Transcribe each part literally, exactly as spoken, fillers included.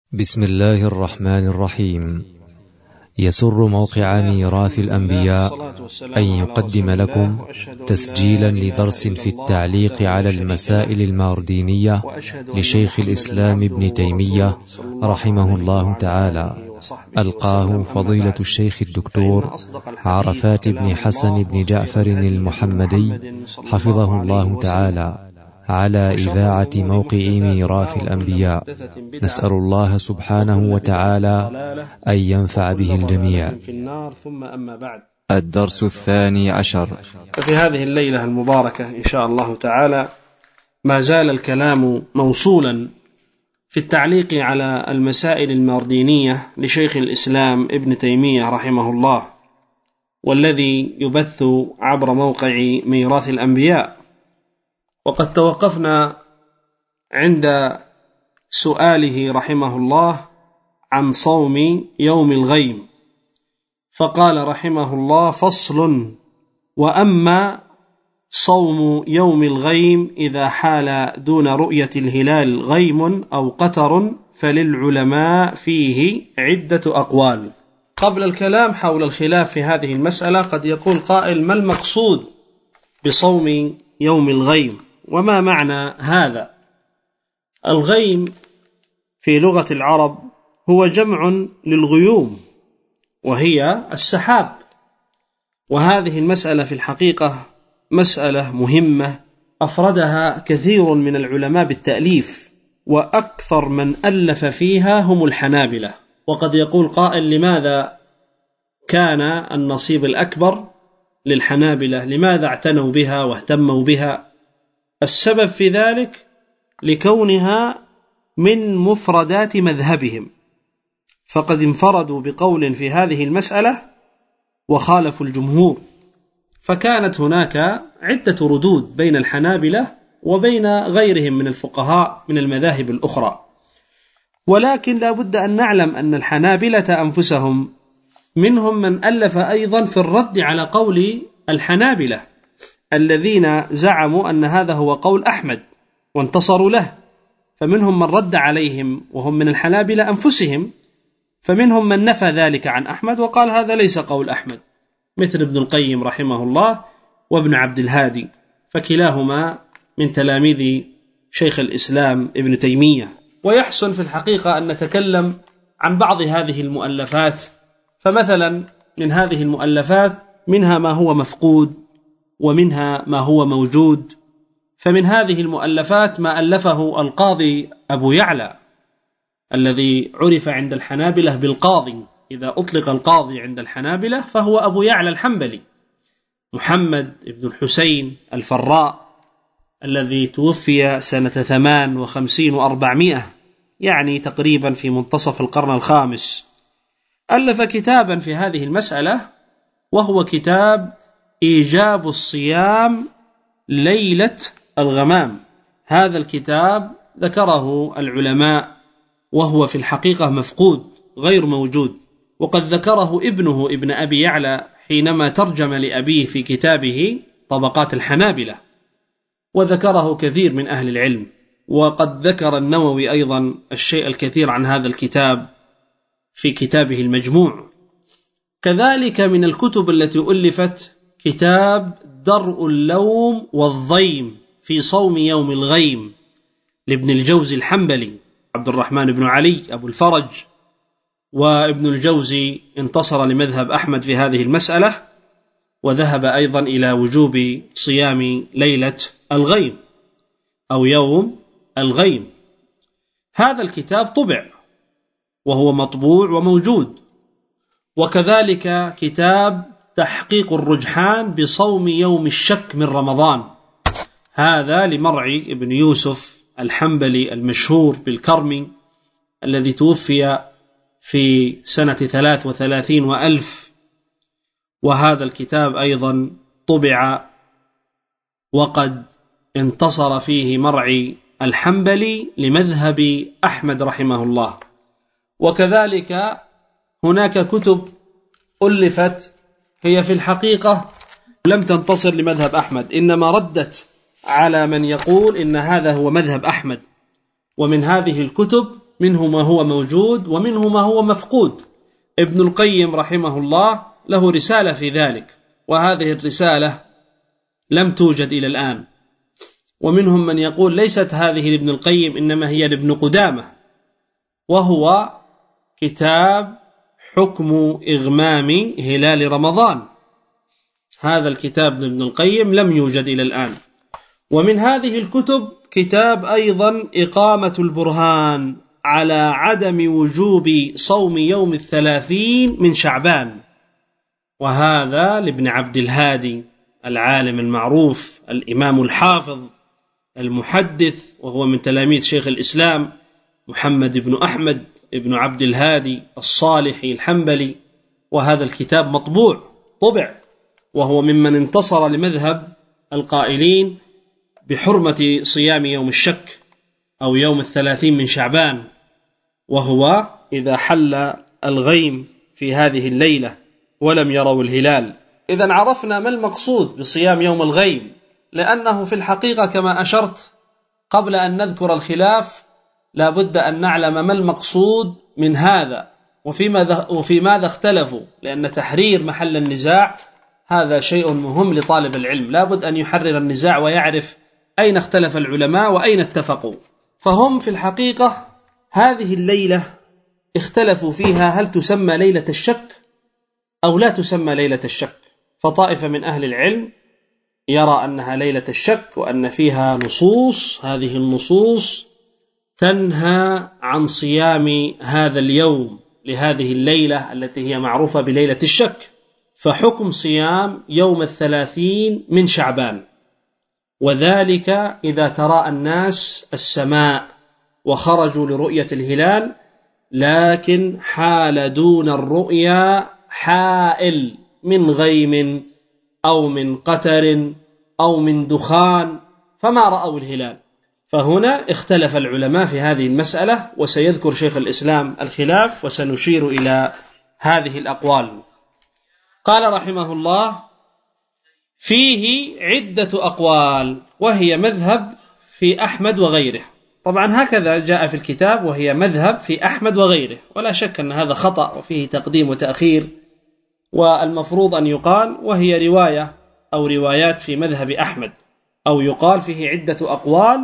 بسم الله الرحمن الرحيم. يسر موقع ميراث الأنبياء أن يقدم لكم تسجيلا لدرس في التعليق على المسائل الماردينية لشيخ الإسلام ابن تيمية رحمه الله تعالى، ألقاه فضيلة الشيخ الدكتور عرفات بن حسن بن جعفر المحمدي حفظه الله تعالى على إذاعة موقع ميراث الأنبياء. نسأل الله سبحانه وتعالى أن ينفع به الجميع. ثم أما بعد، الدرس الثاني عشر. ففي هذه الليلة المباركة إن شاء الله تعالى ما زال الكلام موصولا في التعليق على المسائل الماردينية لشيخ الإسلام ابن تيمية رحمه الله، والذي يبث عبر موقع ميراث الأنبياء. وقد توقفنا عند سؤاله رحمه الله عن صوم يوم الغيم، فقال رحمه الله: فصل: وأما صوم يوم الغيم إذا حال دون رؤية الهلال غيم أو قتر فللعلماء فيه عدة أقوال. قبل الكلام حول الخلاف في هذه المسألة قد يقول قائل: ما المقصود بصوم يوم الغيم؟ وما معنى هذا؟ الغيم في لغة العرب هو جمع للغيوم، وهي السحاب. وهذه المسألة في الحقيقة مسألة مهمة أفردها كثير من العلماء بالتأليف، وأكثر من ألف فيها هم الحنابلة. وقد يقول قائل: لماذا كان النصيب الأكبر للحنابلة؟ لماذا اعتنوا بها واهتموا بها؟ السبب في ذلك لكونها من مفردات مذهبهم، فقد انفردوا بقول في هذه المسألة وخالفوا الجمهور، فكانت هناك عدة ردود بين الحنابلة وبين غيرهم من الفقهاء من المذاهب الأخرى. ولكن لا بد أن نعلم أن الحنابلة أنفسهم منهم من ألف أيضا في الرد على قول الحنابلة الذين زعموا أن هذا هو قول أحمد وانتصروا له، فمنهم من رد عليهم وهم من الحنابلة أنفسهم، فمنهم من نفى ذلك عن أحمد وقال هذا ليس قول أحمد، مثل ابن القيم رحمه الله وابن عبد الهادي، فكلاهما من تلاميذ شيخ الإسلام ابن تيمية. ويحسن في الحقيقة أن نتكلم عن بعض هذه المؤلفات. فمثلا من هذه المؤلفات منها ما هو مفقود ومنها ما هو موجود. فمن هذه المؤلفات ما ألفه القاضي أبو يعلى الذي عرف عند الحنابلة بالقاضي، إذا أطلق القاضي عند الحنابلة فهو أبو يعلى الحنبلي، محمد بن الحسين الفراء، الذي توفي سنة ثمان وخمسين وأربعمائة، يعني تقريبا في منتصف القرن الخامس. ألف كتابا في هذه المسألة، وهو كتاب إيجاب الصيام ليلة الغمام. هذا الكتاب ذكره العلماء وهو في الحقيقة مفقود غير موجود، وقد ذكره ابنه ابن أبي يعلى حينما ترجم لأبيه في كتابه طبقات الحنابلة، وذكره كثير من أهل العلم. وقد ذكر النووي أيضا الشيء الكثير عن هذا الكتاب في كتابه المجموع. كذلك من الكتب التي ألفت كتاب درء اللوم والضيم في صوم يوم الغيم لابن الجوزي الحنبلي، عبد الرحمن بن علي أبو الفرج. وابن الجوزي انتصر لمذهب أحمد في هذه المسألة، وذهب أيضا إلى وجوب صيام ليلة الغيم أو يوم الغيم. هذا الكتاب طبع وهو مطبوع وموجود. وكذلك كتاب تحقيق الرجحان بصوم يوم الشك من رمضان، هذا لمرعي بن يوسف الحنبلي المشهور بالكرمي، الذي توفي في سنة ثلاث وثلاثين وألف. وهذا الكتاب أيضا طبع، وقد انتصر فيه مرعي الحنبلي لمذهب أحمد رحمه الله. وكذلك هناك كتب ألفت هي في الحقيقة لم تنتصر لمذهب أحمد، إنما ردت على من يقول إن هذا هو مذهب أحمد. ومن هذه الكتب منه ما هو موجود ومنه ما هو مفقود. ابن القيم رحمه الله له رسالة في ذلك، وهذه الرسالة لم توجد إلى الآن. ومنهم من يقول ليست هذه لابن القيم إنما هي لابن قدامة، وهو كتاب حكم إغمام هلال رمضان. هذا الكتاب لابن القيم لم يوجد إلى الآن. ومن هذه الكتب كتاب أيضا إقامة البرهان على عدم وجوب صوم يوم الثلاثين من شعبان، وهذا لابن عبد الهادي العالم المعروف الإمام الحافظ المحدث، وهو من تلاميذ شيخ الإسلام محمد بن أحمد بن عبد الهادي الصالحي الحنبلي. وهذا الكتاب مطبوع طبع، وهو ممن انتصر لمذهب القائلين بحرمة صيام يوم الشك أو يوم الثلاثين من شعبان، وهو إذا حل الغيم في هذه الليلة ولم يروا الهلال. إذن عرفنا ما المقصود بصيام يوم الغيم، لأنه في الحقيقة كما أشرت قبل أن نذكر الخلاف لا بد أن نعلم ما المقصود من هذا وفي ماذا اختلفوا، لأن تحرير محل النزاع هذا شيء مهم لطالب العلم، لا بد أن يحرر النزاع ويعرف أين اختلف العلماء وأين اتفقوا. فهم في الحقيقة هذه الليلة اختلفوا فيها هل تسمى ليلة الشك أو لا تسمى ليلة الشك. فطائفة من أهل العلم يرى أنها ليلة الشك، وأن فيها نصوص، هذه النصوص تنهى عن صيام هذا اليوم لهذه الليلة التي هي معروفة بليلة الشك، فحكم صيام يوم الثلاثين من شعبان، وذلك إذا تراءى الناس السماء وخرجوا لرؤية الهلال، لكن حال دون الرؤيا حائل من غيم أو من قتر أو من دخان فما رأوا الهلال. فهنا اختلف العلماء في هذه المسألة، وسيذكر شيخ الإسلام الخلاف وسنشير إلى هذه الأقوال. قال رحمه الله: فيه عدة أقوال وهي مذهب في أحمد وغيره. طبعا هكذا جاء في الكتاب وهي مذهب في أحمد وغيره، ولا شك أن هذا خطأ وفيه تقديم وتأخير، والمفروض أن يقال وهي رواية أو روايات في مذهب أحمد، أو يقال فيه عدة أقوال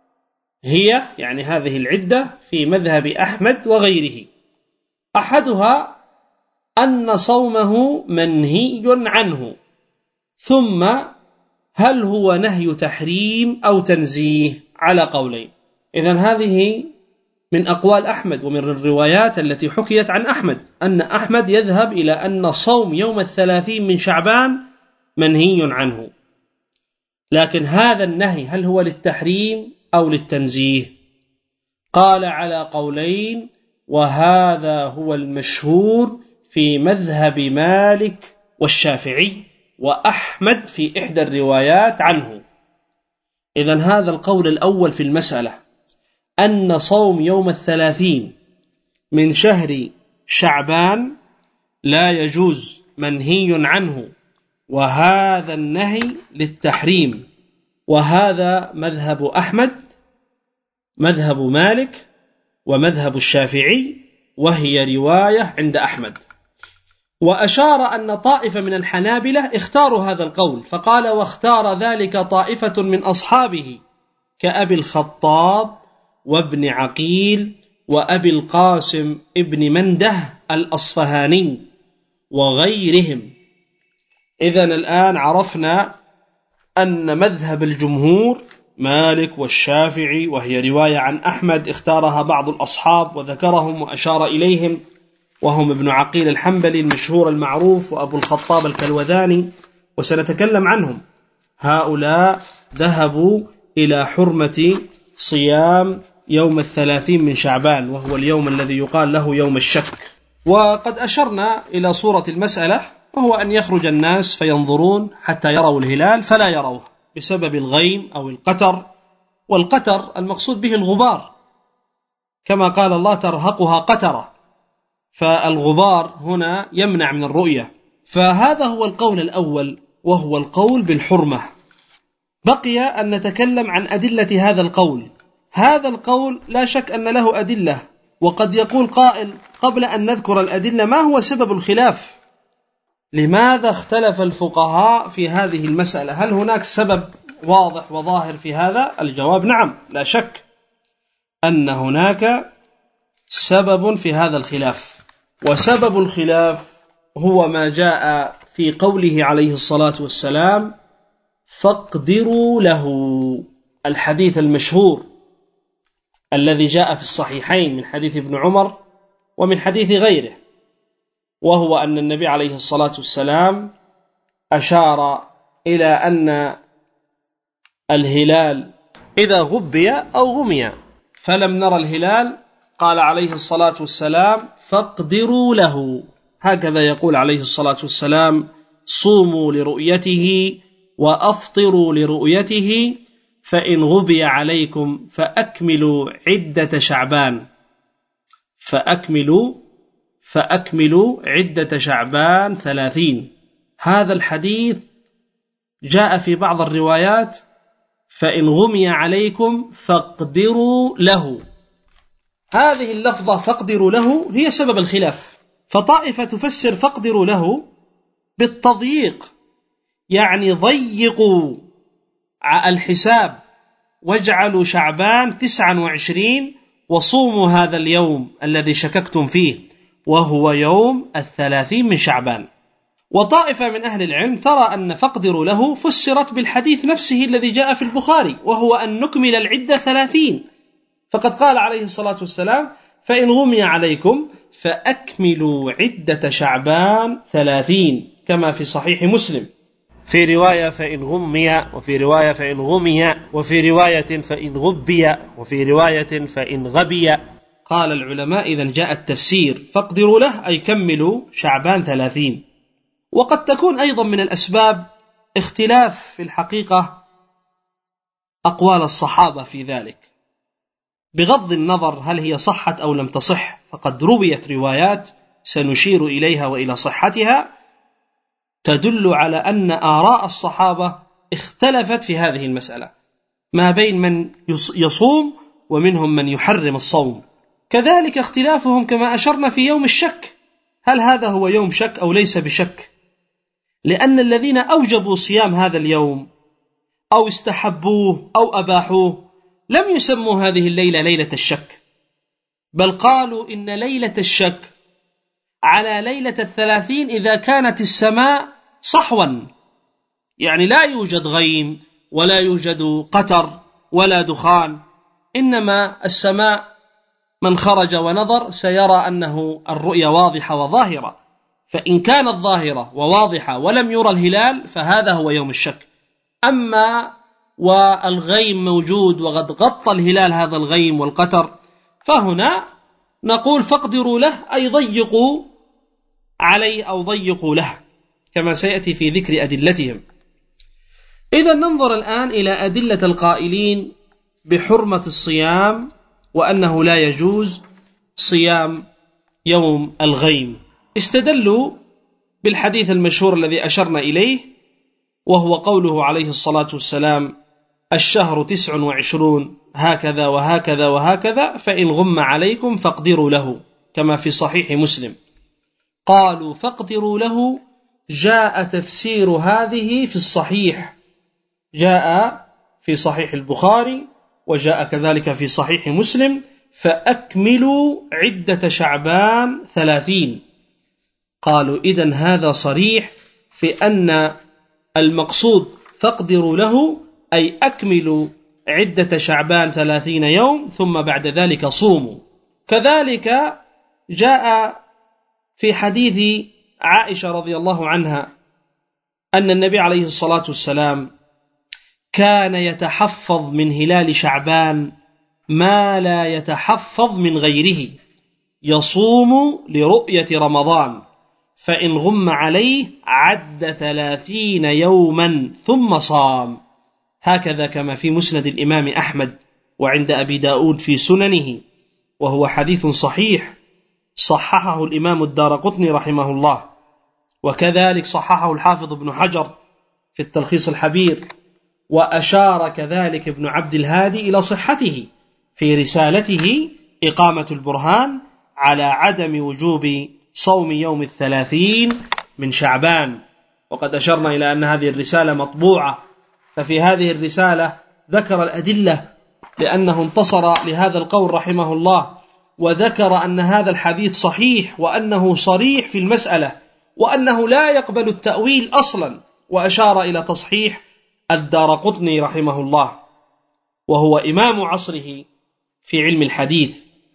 هي يعني هذه العدة في مذهب أحمد وغيره. أحدها أن صومه منهي عنه، ثم هل هو نهي تحريم أو تنزيه على قولين. إذن هذه من أقوال أحمد ومن الروايات التي حكيت عن أحمد، أن أحمد يذهب إلى أن صوم يوم الثلاثين من شعبان منهي عنه، لكن هذا النهي هل هو للتحريم أو للتنزيه؟ قال على قولين، وهذا هو المشهور في مذهب مالك والشافعي وأحمد في إحدى الروايات عنه. إذن هذا القول الأول في المسألة أن صوم يوم الثلاثين من شهر شعبان لا يجوز، منهي عنه، وهذا النهي للتحريم، وهذا مذهب أحمد، مذهب مالك، ومذهب الشافعي، وهي رواية عند أحمد. وأشار أن طائفة من الحنابلة اختاروا هذا القول، فقال: واختار ذلك طائفة من أصحابه كأبي الخطاب وابن عقيل وأبي القاسم ابن منده الأصفهاني وغيرهم. إذن الآن عرفنا أن مذهب الجمهور مالك والشافعي، وهي رواية عن أحمد اختارها بعض الأصحاب وذكرهم وأشار إليهم، وهم ابن عقيل الحنبلي المشهور المعروف وأبو الخطاب الكلوذاني، وسنتكلم عنهم. هؤلاء ذهبوا إلى حرمة صيام يوم الثلاثين من شعبان، وهو اليوم الذي يقال له يوم الشك. وقد أشرنا إلى صورة المسألة، وهو أن يخرج الناس فينظرون حتى يروا الهلال فلا يروه بسبب الغيم أو القتر، والقتر المقصود به الغبار، كما قال الله: ترهقها قترة، فالغبار هنا يمنع من الرؤية. فهذا هو القول الأول، وهو القول بالحرمة. بقي أن نتكلم عن أدلة هذا القول. هذا القول لا شك أن له أدلة، وقد يقول قائل قبل أن نذكر الأدلة ما هو سبب الخلاف؟ لماذا اختلف الفقهاء في هذه المسألة؟ هل هناك سبب واضح وظاهر في هذا؟ الجواب نعم، لا شك أن هناك سبب في هذا الخلاف، وسبب الخلاف هو ما جاء في قوله عليه الصلاة والسلام فاقدروا له، الحديث المشهور الذي جاء في الصحيحين من حديث ابن عمر ومن حديث غيره، وهو أن النبي عليه الصلاة والسلام أشار إلى أن الهلال إذا غبي أو غمي فلم نرى الهلال قال عليه الصلاة والسلام فاقدروا له، هكذا يقول عليه الصلاة والسلام صوموا لرؤيته وأفطروا لرؤيته فإن غبي عليكم فأكملوا عدة شعبان فأكملوا فأكملوا عدة شعبان ثلاثين. هذا الحديث جاء في بعض الروايات فإن غمي عليكم فاقدروا له. هذه اللفظة فاقدروا له هي سبب الخلاف، فطائفة تفسر فاقدروا له بالتضييق، يعني ضيقوا الحساب واجعلوا شعبان تسعة وعشرين وصوموا هذا اليوم الذي شككتم فيه وهو يوم الثلاثين من شعبان. وطائفة من أهل العلم ترى أن فاقدروا له فسرت بالحديث نفسه الذي جاء في البخاري، وهو أن نكمل العدة ثلاثين، فقد قال عليه الصلاة والسلام فإن غمي عليكم فأكملوا عدة شعبان ثلاثين، كما في صحيح مسلم، في رواية فإن غمي، وفي رواية فإن غمي، وفي رواية فإن غبي، وفي رواية فإن غبي. قال العلماء إذن جاء التفسير فاقدروا له أي كملوا شعبان ثلاثين. وقد تكون أيضا من الأسباب اختلاف في الحقيقة أقوال الصحابة في ذلك، بغض النظر هل هي صحت أو لم تصح، فقد رويت روايات سنشير إليها وإلى صحتها تدل على أن آراء الصحابة اختلفت في هذه المسألة، ما بين من يصوم ومنهم من يحرم الصوم. كذلك اختلافهم كما أشرنا في يوم الشك، هل هذا هو يوم شك أو ليس بشك؟ لأن الذين أوجبوا صيام هذا اليوم أو استحبوه أو أباحوه لم يسموا هذه الليلة ليلة الشك، بل قالوا إن ليلة الشك على ليلة الثلاثين إذا كانت السماء صحوا، يعني لا يوجد غيم ولا يوجد قتر ولا دخان، إنما السماء من خرج ونظر سيرى أنه الرؤية واضحة وظاهرة، فإن كانت ظاهرة وواضحة ولم يرى الهلال فهذا هو يوم الشك. أما والغيم موجود وقد غطى الهلال هذا الغيم والقتر، فهنا نقول فاقدروا له أي ضيقوا عليه أو ضيقوا له، كما سيأتي في ذكر أدلتهم. إذا ننظر الآن إلى أدلة القائلين بحرمة الصيام وأنه لا يجوز صيام يوم الغيم. استدلوا بالحديث المشهور الذي أشرنا إليه، وهو قوله عليه الصلاة والسلام الشهر تسع وعشرون هكذا وهكذا وهكذا فإن غم عليكم فاقدروا له، كما في صحيح مسلم. قالوا فاقدروا له جاء تفسير هذه في الصحيح، جاء في صحيح البخاري وجاء كذلك في صحيح مسلم فأكملوا عدة شعبان ثلاثين. قالوا إذن هذا صريح في أن المقصود فاقدروا له أي أكملوا عدة شعبان ثلاثين يوم ثم بعد ذلك صوموا. كذلك جاء في حديث عائشة رضي الله عنها أن النبي عليه الصلاة والسلام كان يتحفظ من هلال شعبان ما لا يتحفظ من غيره، يصوم لرؤية رمضان فإن غم عليه عد ثلاثين يوما ثم صام، هكذا كما في مسند الإمام أحمد وعند أبي داود في سننه، وهو حديث صحيح صححه الإمام الدارقطني رحمه الله، وكذلك صححه الحافظ ابن حجر في التلخيص الحبير، وأشار كذلك ابن عبد الهادي إلى صحته في رسالته إقامة البرهان على عدم وجوب صوم يوم الثلاثين من شعبان. وقد أشرنا إلى أن هذه الرسالة مطبوعة، ففي هذه الرسالة ذكر الأدلة لأنه انتصر لهذا القول رحمه الله، وذكر أن هذا الحديث صحيح وأنه صريح في المسألة وأنه لا يقبل التأويل أصلا، وأشار إلى تصحيح الدارقطني رحمه الله وهو إمام عصره في علم الحديث.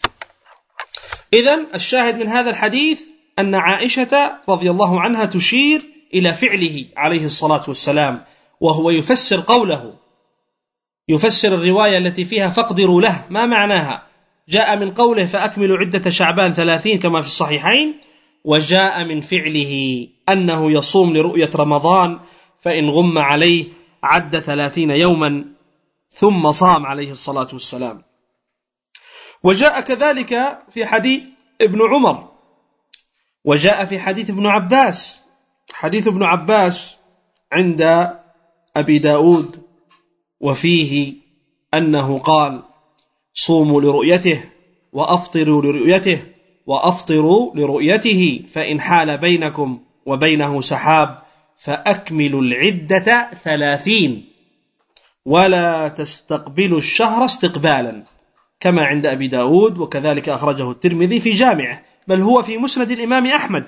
إذن الشاهد من هذا الحديث أن عائشة رضي الله عنها تشير إلى فعله عليه الصلاة والسلام، وهو يفسر قوله، يفسر الرواية التي فيها فاقدروا له ما معناها. جاء من قوله فأكملوا عدة شعبان ثلاثين كما في الصحيحين، وجاء من فعله أنه يصوم لرؤية رمضان، فإن غم عليه عد ثلاثين يوما ثم صام عليه الصلاة والسلام. وجاء كذلك في حديث ابن عمر، وجاء في حديث ابن عباس. حديث ابن عباس عند أبي داود، وفيه أنه قال صوموا لرؤيته وأفطروا لرؤيته وأفطروا لرؤيته، فإن حال بينكم وبينه سحاب فأكملوا العدة ثلاثين ولا تستقبلوا الشهر استقبالا، كما عند أبي داود، وكذلك أخرجه الترمذي في جامعه، بل هو في مسند الإمام أحمد.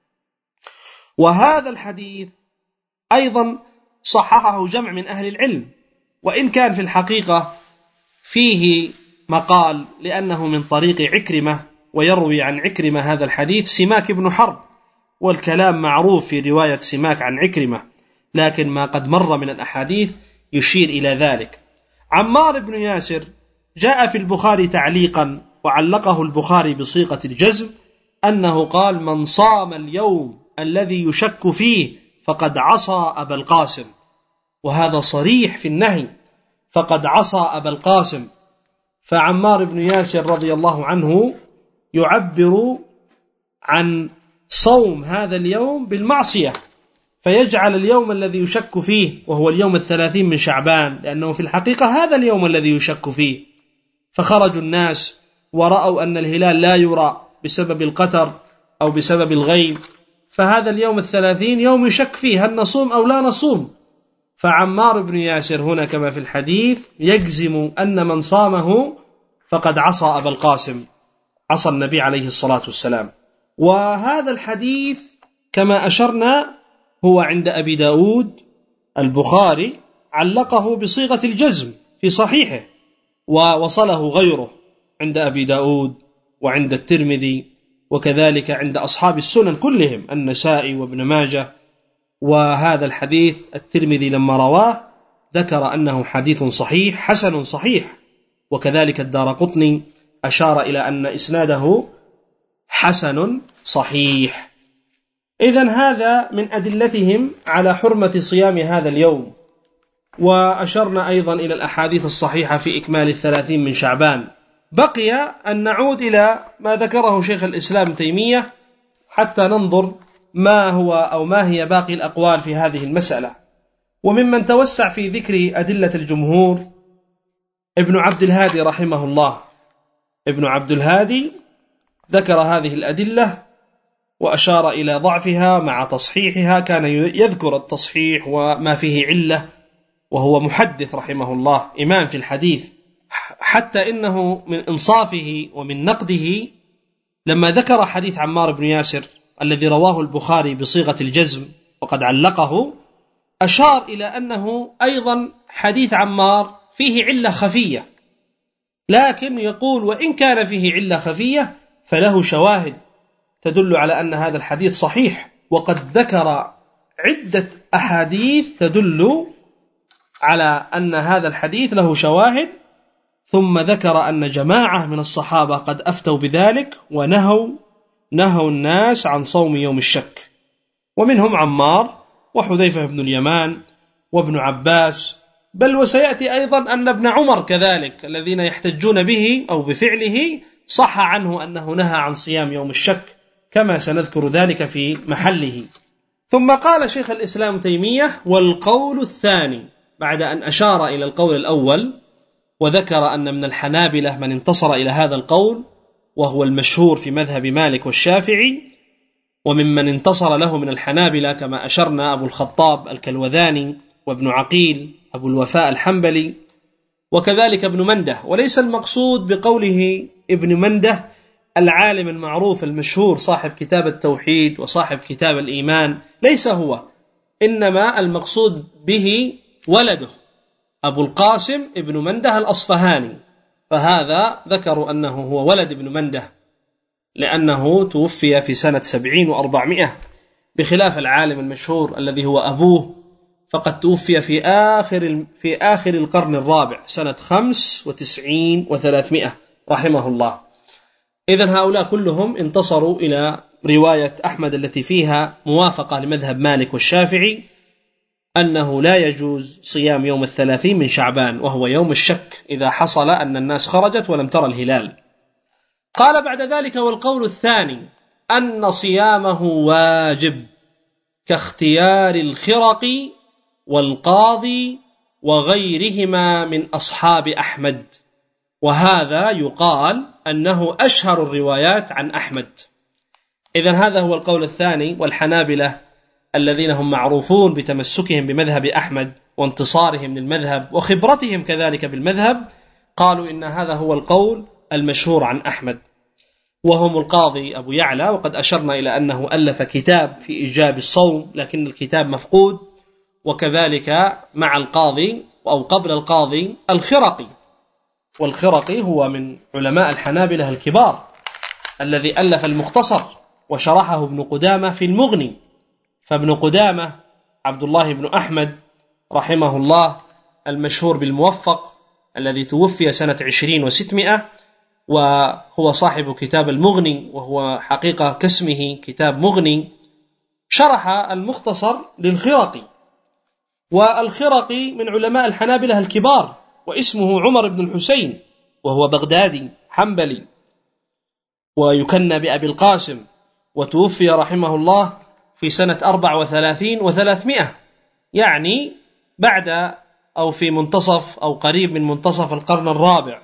وهذا الحديث أيضا صححه جمع من أهل العلم، وإن كان في الحقيقة فيه مقال، لأنه من طريق عكرمة، ويروي عن عكرمة هذا الحديث سماك بن حرب، والكلام معروف في رواية سماك عن عكرمة، لكن ما قد مر من الأحاديث يشير إلى ذلك. عمار بن ياسر جاء في البخاري تعليقا، وعلقه البخاري بصيغة الجزم، أنه قال من صام اليوم الذي يشك فيه فقد عصى أبا القاسم، وهذا صريح في النهي، فقد عصى أبا القاسم. فعمار بن ياسر رضي الله عنه يعبر عن صوم هذا اليوم بالمعصية، فيجعل اليوم الذي يشك فيه وهو اليوم الثلاثين من شعبان، لأنه في الحقيقة هذا اليوم الذي يشك فيه. فخرجوا الناس ورأوا أن الهلال لا يرى بسبب القتر أو بسبب الغيم، فهذا اليوم الثلاثين يوم يشك فيه هل نصوم أو لا نصوم. فعمار بن ياسر هنا كما في الحديث يجزم أن من صامه فقد عصى أبا القاسم، عصى النبي عليه الصلاة والسلام. وهذا الحديث كما أشرنا هو عند أبي داود، البخاري علقه بصيغة الجزم في صحيحه، ووصله غيره عند أبي داود وعند الترمذي، وكذلك عند أصحاب السنن كلهم، النسائي وابن ماجه. وهذا الحديث الترمذي لما رواه ذكر أنه حديث صحيح حسن صحيح، وكذلك الدارقطني أشار إلى أن إسناده حسن صحيح. إذن هذا من أدلتهم على حرمة صيام هذا اليوم. وأشرنا أيضا إلى الأحاديث الصحيحة في إكمال الثلاثين من شعبان. بقي أن نعود إلى ما ذكره شيخ الإسلام تيمية حتى ننظر ما هو أو ما هي باقي الأقوال في هذه المسألة. وممن توسع في ذكر أدلة الجمهور ابن عبد الهادي رحمه الله. ابن عبد الهادي ذكر هذه الأدلة وأشار إلى ضعفها مع تصحيحها، كان يذكر التصحيح وما فيه علة، وهو محدث رحمه الله إمام في الحديث، حتى إنه من إنصافه ومن نقده لما ذكر حديث عمار بن ياسر الذي رواه البخاري بصيغة الجزم وقد علقه، أشار إلى أنه أيضا حديث عمار فيه علة خفية، لكن يقول وإن كان فيه علة خفية فله شواهد تدل على أن هذا الحديث صحيح، وقد ذكر عدة أحاديث تدل على أن هذا الحديث له شواهد. ثم ذكر أن جماعة من الصحابة قد أفتوا بذلك ونهوا نهوا الناس عن صوم يوم الشك، ومنهم عمار وحذيفة بن اليمان وابن عباس، بل وسيأتي أيضا أن ابن عمر كذلك الذين يحتجون به أو بفعله صح عنه أنه نهى عن صيام يوم الشك، كما سنذكر ذلك في محله. ثم قال شيخ الإسلام تيمية: والقول الثاني، بعد أن أشار إلى القول الأول وذكر أن من الحنابلة من انتصر إلى هذا القول وهو المشهور في مذهب مالك والشافعي، وممن انتصر له من الحنابلة كما أشرنا أبو الخطاب الكلوذاني وابن عقيل أبو الوفاء الحنبلي وكذلك ابن منده. وليس المقصود بقوله ابن منده العالم المعروف المشهور صاحب كتاب التوحيد وصاحب كتاب الإيمان، ليس هو، إنما المقصود به ولده أبو القاسم ابن منده الأصفهاني، فهذا ذكروا أنه هو ولد ابن منده لأنه توفي في سنة سبعين وأربعمائة، بخلاف العالم المشهور الذي هو أبوه فقد توفي في آخر في آخر القرن الرابع سنة خمس وتسعين وثلاثمائة رحمه الله. إذن هؤلاء كلهم انتصروا إلى رواية أحمد التي فيها موافقة لمذهب مالك والشافعي أنه لا يجوز صيام يوم الثلاثين من شعبان، وهو يوم الشك إذا حصل أن الناس خرجت ولم ترى الهلال. قال بعد ذلك: والقول الثاني أن صيامه واجب كاختيار الخرقي والقاضي وغيرهما من أصحاب أحمد، وهذا يقال أنه أشهر الروايات عن أحمد. إذن هذا هو القول الثاني. والحنابلة الذين هم معروفون بتمسكهم بمذهب أحمد وانتصارهم للمذهب وخبرتهم كذلك بالمذهب، قالوا إن هذا هو القول المشهور عن أحمد، وهم القاضي أبو يعلى، وقد أشرنا إلى أنه ألف كتاب في إيجاب الصوم لكن الكتاب مفقود، وكذلك مع القاضي أو قبل القاضي الخرقي، والخرقي هو من علماء الحنابلة الكبار الذي ألف المختصر وشرحه ابن قدامة في المغني. فابن قدامة عبد الله بن أحمد رحمه الله المشهور بالموفق الذي توفي سنة عشرين وستمائة، وهو صاحب كتاب المغني، وهو حقيقة كاسمه كتاب مغني، شرح المختصر للخرقي. والخرقي من علماء الحنابلة الكبار، واسمه عمر بن الحسين، وهو بغدادي حنبلي ويكنى بأبي القاسم، وتوفي رحمه الله في سنة أربع وثلاثين وثلاثمائة، يعني بعد أو في منتصف أو قريب من منتصف القرن الرابع.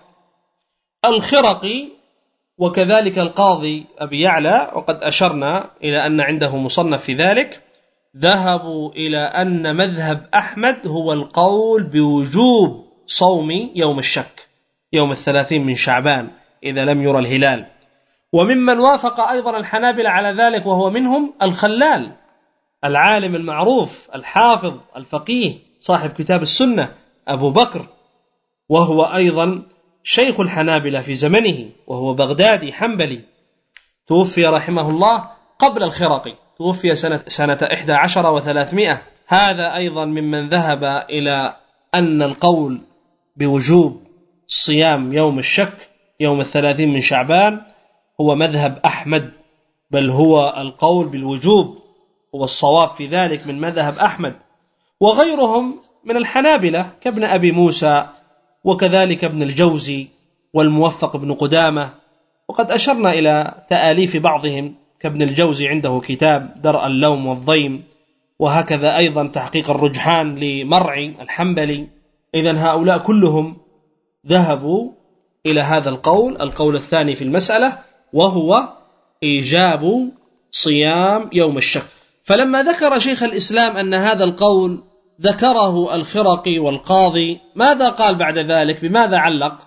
الخرقي وكذلك القاضي أبي يعلى، وقد أشرنا إلى أن عنده مصنف في ذلك، ذهبوا إلى أن مذهب أحمد هو القول بوجوب صوم يوم الشك يوم الثلاثين من شعبان إذا لم يرى الهلال. وممن وافق أيضا الحنابلة على ذلك وهو منهم الخلال العالم المعروف الحافظ الفقيه صاحب كتاب السنة أبو بكر، وهو أيضا شيخ الحنابلة في زمنه، وهو بغدادي حنبلي، توفي رحمه الله قبل الخرقي، توفي سنة, سنة إحدى عشر وثلاثمائة. هذا أيضا ممن ذهب إلى أن القول بوجوب صيام يوم الشك يوم الثلاثين من شعبان هو مذهب أحمد، بل هو القول بالوجوب هو الصواب في ذلك من مذهب أحمد. وغيرهم من الحنابلة كابن أبي موسى وكذلك ابن الجوزي والموفق ابن قدامة، وقد أشرنا إلى تآليف بعضهم كابن الجوزي عنده كتاب درء اللوم والضيم، وهكذا أيضا تحقيق الرجحان لمرعي الحنبلي. إذن هؤلاء كلهم ذهبوا إلى هذا القول، القول الثاني في المسألة، وهو إيجاب صيام يوم الشك. فلما ذكر شيخ الإسلام أن هذا القول ذكره الخرقي والقاضي، ماذا قال بعد ذلك؟ بماذا علق؟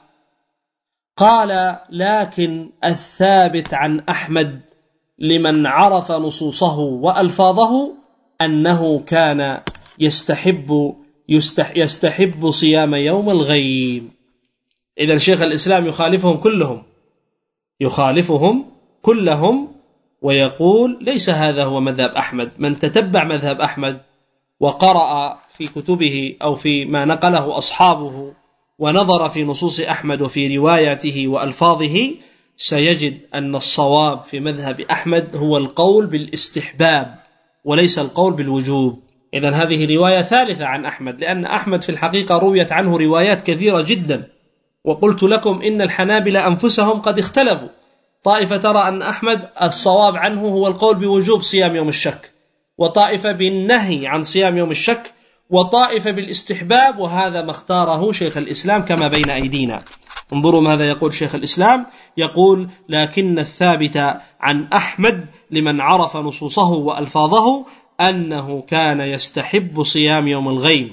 قال: لكن الثابت عن أحمد لمن عرف نصوصه وألفاظه أنه كان يستحب يستح يستحب صيام يوم الغيم. إذن شيخ الإسلام يخالفهم كلهم يخالفهم كلهم ويقول ليس هذا هو مذهب أحمد. من تتبع مذهب أحمد وقرأ في كتبه أو في ما نقله أصحابه ونظر في نصوص أحمد وفي رواياته وألفاظه سيجد أن الصواب في مذهب أحمد هو القول بالاستحباب وليس القول بالوجوب. إذن هذه رواية ثالثة عن أحمد، لأن أحمد في الحقيقة رويت عنه روايات كثيرة جدا، وقلت لكم إن الحنابلة أنفسهم قد اختلفوا، طائفة ترى أن أحمد الصواب عنه هو القول بوجوب صيام يوم الشك، وطائفة بالنهي عن صيام يوم الشك، وطائفة بالاستحباب، وهذا ما اختاره شيخ الإسلام كما بين أيدينا. انظروا ماذا يقول شيخ الإسلام، يقول: لكن الثابت عن أحمد لمن عرف نصوصه وألفاظه أنه كان يستحب صيام يوم الغيم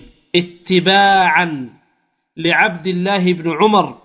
اتباعا لعبد الله بن عمر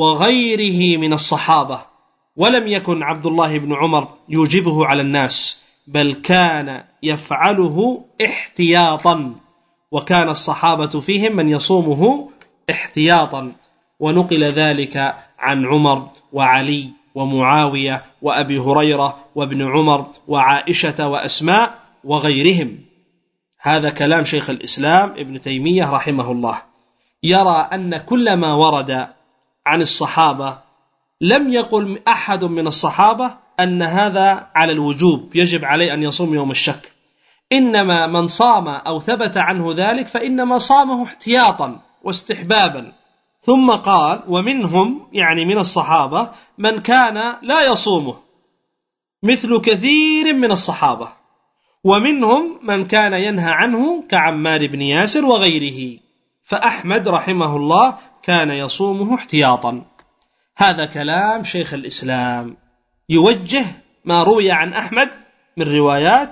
وغيره من الصحابة، ولم يكن عبد الله بن عمر يوجبه على الناس، بل كان يفعله احتياطا، وكان الصحابة فيهم من يصومه احتياطا. ونقل ذلك عن عمر وعلي ومعاوية وأبي هريرة وابن عمر وعائشة وأسماء وغيرهم. هذا كلام شيخ الإسلام ابن تيمية رحمه الله، يرى أن كل ما ورد عن الصحابة لم يقل أحد من الصحابة أن هذا على الوجوب، يجب عليه أن يصوم يوم الشك، إنما من صام أو ثبت عنه ذلك فإنما صامه احتياطا واستحبابا. ثم قال: ومنهم، يعني من الصحابة، من كان لا يصومه مثل كثير من الصحابة، ومنهم من كان ينهى عنه كعمار بن ياسر وغيره، فأحمد رحمه الله كان يصومه احتياطا. هذا كلام شيخ الإسلام يوجه ما روي عن أحمد من روايات،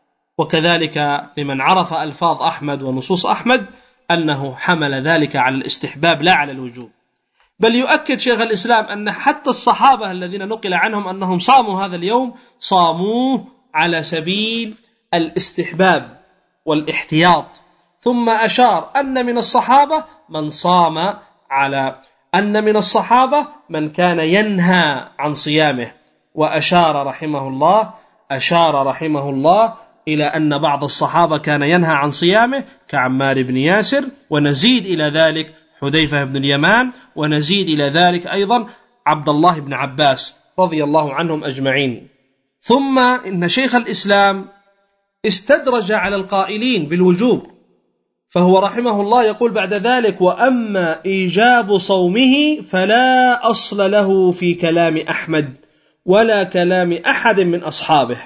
وكذلك لمن عرف ألفاظ أحمد ونصوص أحمد أنه حمل ذلك على الاستحباب لا على الوجوب. بل يؤكد شيخ الإسلام أن حتى الصحابة الذين نقل عنهم أنهم صاموا هذا اليوم صاموه على سبيل الاستحباب والاحتياط. ثم أشار أن من الصحابة من صام على أن من الصحابة من كان ينهى عن صيامه، وأشار رحمه الله أشار رحمه الله إلى أن بعض الصحابة كان ينهى عن صيامه كعمار بن ياسر، ونزيد إلى ذلك حذيفة بن اليمان، ونزيد إلى ذلك أيضا عبد الله بن عباس رضي الله عنهم أجمعين. ثم إن شيخ الإسلام استدرج على القائلين بالوجوب، فهو رحمه الله يقول بعد ذلك: وأما إيجاب صومه فلا أصل له في كلام أحمد ولا كلام أحد من أصحابه.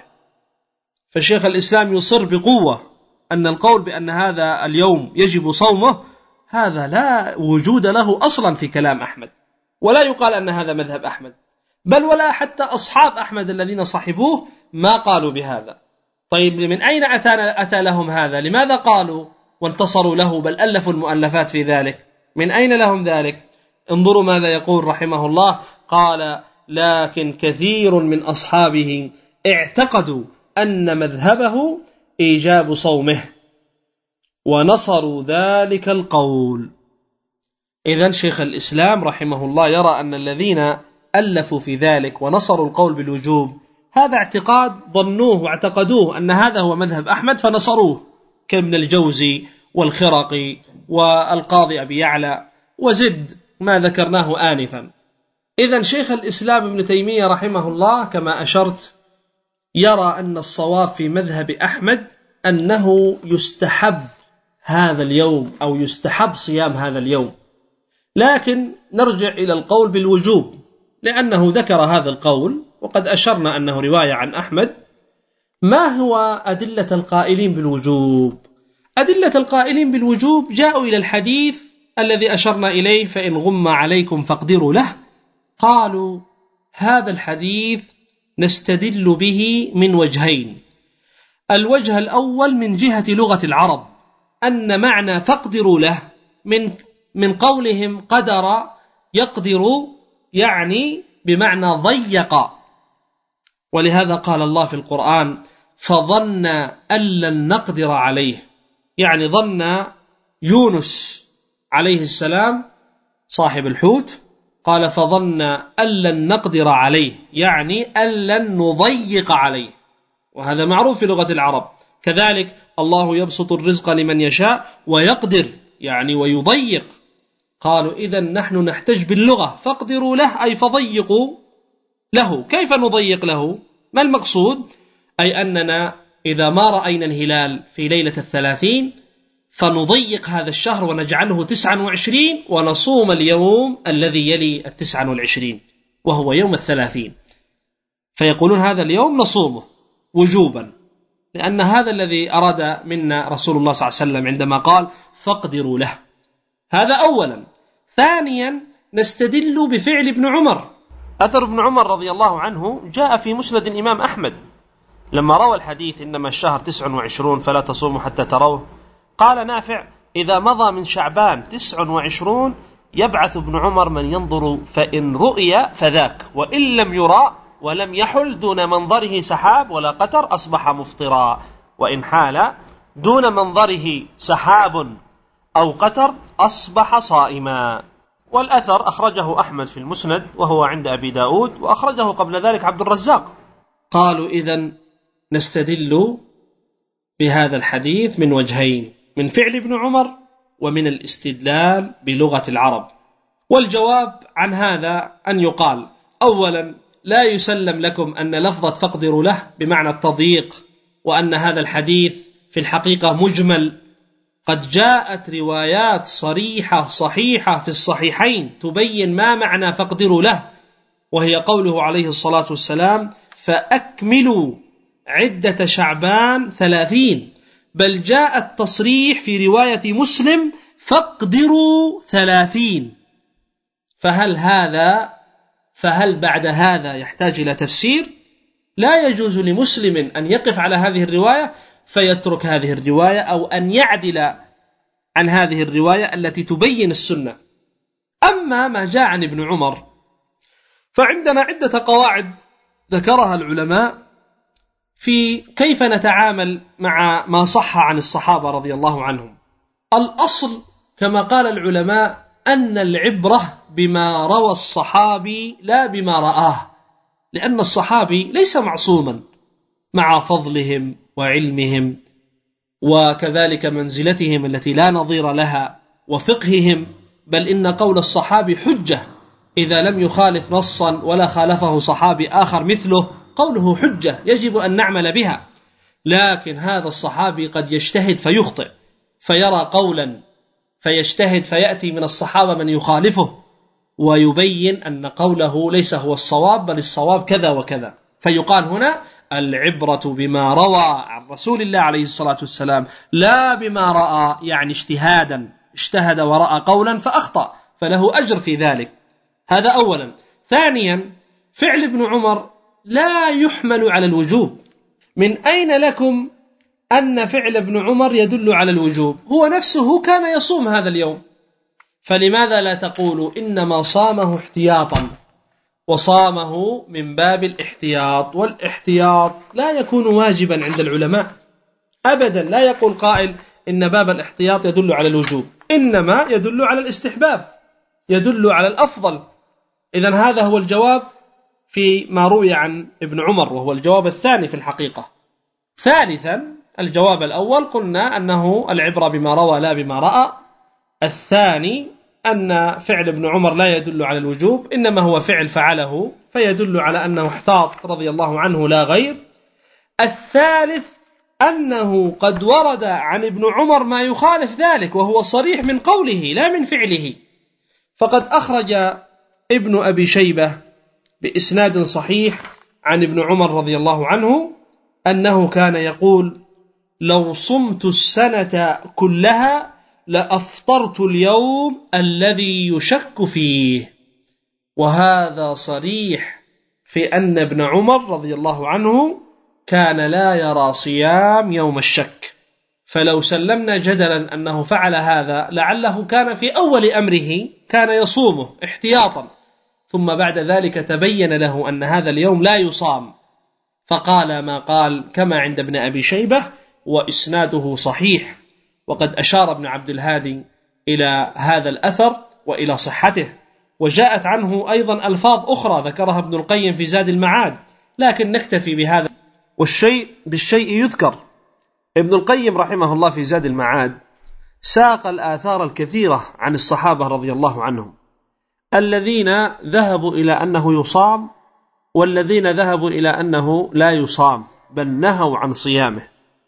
فشيخ الإسلام يصر بقوة أن القول بأن هذا اليوم يجب صومه هذا لا وجود له أصلا في كلام أحمد، ولا يقال أن هذا مذهب أحمد، بل ولا حتى أصحاب أحمد الذين صحبوه ما قالوا بهذا. طيب من أين أتى لهم هذا؟ لماذا قالوا وانتصروا له بل ألفوا المؤلفات في ذلك؟ من أين لهم ذلك؟ انظروا ماذا يقول رحمه الله، قال: لكن كثير من أصحابه اعتقدوا أن مذهبه إيجاب صومه ونصروا ذلك القول. إذن شيخ الإسلام رحمه الله يرى أن الذين ألفوا في ذلك ونصروا القول بالوجوب هذا اعتقاد ظنوه واعتقدوه أن هذا هو مذهب أحمد فنصروه، كابن الجوزي والخرقي والقاضي أبي يعلى وزد ما ذكرناه آنفا. إذن شيخ الإسلام ابن تيمية رحمه الله كما أشرت يرى أن الصواب في مذهب أحمد أنه يستحب هذا اليوم أو يستحب صيام هذا اليوم، لكن نرجع إلى القول بالوجوب لأنه ذكر هذا القول، وقد أشرنا أنه رواية عن أحمد. ما هو أدلة القائلين بالوجوب؟ أدلة القائلين بالوجوب جاءوا إلى الحديث الذي أشرنا إليه: فإن غم عليكم فاقدروا له. قالوا هذا الحديث نستدل به من وجهين. الوجه الأول من جهة لغة العرب، أن معنى فاقدروا له من من قولهم قدر يقدر، يعني بمعنى ضيق، ولهذا قال الله في القرآن: فظن أن لن نقدر عليه، يعني ظن يونس عليه السلام صاحب الحوت، قال فظن أن لن نقدر عليه، يعني أن لن نضيق عليه، وهذا معروف في لغة العرب. كذلك الله يبسط الرزق لمن يشاء ويقدر، يعني ويضيق. قالوا إذن نحن نحتج باللغة، فاقدروا له أي فضيقوا له. كيف نضيق له؟ ما المقصود؟ أي أننا إذا ما رأينا الهلال في ليلة الثلاثين فنضيق هذا الشهر ونجعله تسعة وعشرين ونصوم اليوم الذي يلي التسعة والعشرين وهو يوم الثلاثين، فيقولون هذا اليوم نصومه وجوبا. لأن هذا الذي أراد منا رسول الله صلى الله عليه وسلم عندما قال فاقدروا له. هذا أولا. ثانيا نستدل بفعل ابن عمر. أثر ابن عمر رضي الله عنه جاء في مسند الإمام أحمد لما روى الحديث إنما الشهر تسع وعشرون فلا تصوموا حتى تروه، قال نافع إذا مضى من شعبان تسع وعشرون يبعث ابن عمر من ينظر فإن رؤي فذاك وإن لم يرى ولم يحل دون منظره سحاب ولا قتر أصبح مفطرا، وإن حال دون منظره سحاب أو قتر أصبح صائما. والأثر أخرجه أحمد في المسند وهو عند أبي داود، وأخرجه قبل ذلك عبد الرزاق. قالوا إذن نستدل بهذا الحديث من وجهين، من فعل ابن عمر ومن الاستدلال بلغة العرب. والجواب عن هذا أن يقال أولا لا يسلم لكم أن لفظة فاقدروا له بمعنى التضييق، وأن هذا الحديث في الحقيقة مجمل. قد جاءت روايات صريحة صحيحة في الصحيحين تبين ما معنى فاقدروا له، وهي قوله عليه الصلاة والسلام فأكملوا عدة شعبان ثلاثين، بل جاء التصريح في رواية مسلم فاقدروا ثلاثين. فهل هذا فهل بعد هذا يحتاج إلى تفسير؟ لا يجوز لمسلم أن يقف على هذه الرواية فيترك هذه الرواية، أو أن يعدل عن هذه الرواية التي تبين السنة. أما ما جاء عن ابن عمر فعندنا عدة قواعد ذكرها العلماء في كيف نتعامل مع ما صح عن الصحابة رضي الله عنهم. الأصل كما قال العلماء أن العبرة بما روى الصحابي لا بما رآه، لأن الصحابي ليس معصوما مع فضلهم وعلمهم وكذلك منزلتهم التي لا نظير لها وفقههم، بل إن قول الصحابي حجة إذا لم يخالف نصا ولا خالفه صحابي آخر مثله، قوله حجة يجب أن نعمل بها. لكن هذا الصحابي قد يجتهد فيخطئ، فيرى قولا فيجتهد فيأتي من الصحابة من يخالفه ويبين أن قوله ليس هو الصواب بل الصواب كذا وكذا، فيقال هنا العبرة بما روى عن رسول الله عليه الصلاة والسلام لا بما رأى، يعني اجتهادا اجتهد ورأى قولا فأخطأ فله أجر في ذلك. هذا أولا. ثانيا فعل ابن عمر لا يحمل على الوجوب. من أين لكم أن فعل ابن عمر يدل على الوجوب؟ هو نفسه كان يصوم هذا اليوم، فلماذا لا تقولوا إنما صامه احتياطا وصامه من باب الاحتياط؟ والاحتياط لا يكون واجبا عند العلماء أبدا. لا يقول قائل إن باب الاحتياط يدل على الوجوب، إنما يدل على الاستحباب، يدل على الأفضل. إذن هذا هو الجواب في ما روي عن ابن عمر، وهو الجواب الثاني في الحقيقة. ثالثا الجواب الأول قلنا أنه العبرة بما روى لا بما رأى. الثاني أن فعل ابن عمر لا يدل على الوجوب، إنما هو فعل فعله فيدل على أنه احتاط رضي الله عنه لا غير. الثالث أنه قد ورد عن ابن عمر ما يخالف ذلك وهو صريح من قوله لا من فعله. فقد أخرج ابن أبي شيبة بإسناد صحيح عن ابن عمر رضي الله عنه أنه كان يقول لو صمت السنة كلها لأفطرت اليوم الذي يشك فيه. وهذا صريح في أن ابن عمر رضي الله عنه كان لا يرى صيام يوم الشك. فلو سلمنا جدلا أنه فعل هذا لعله كان في أول أمره كان يصومه احتياطا، ثم بعد ذلك تبين له أن هذا اليوم لا يصام فقال ما قال كما عند ابن أبي شيبة، وإسناده صحيح. وقد أشار ابن عبد الهادي إلى هذا الأثر وإلى صحته، وجاءت عنه أيضا ألفاظ أخرى ذكرها ابن القيم في زاد المعاد، لكن نكتفي بهذا والشيء بالشيء يذكر. ابن القيم رحمه الله في زاد المعاد ساق الآثار الكثيرة عن الصحابة رضي الله عنهم الذين ذهبوا إلى أنه يصام والذين ذهبوا إلى أنه لا يصام بل نهوا عن صيامه.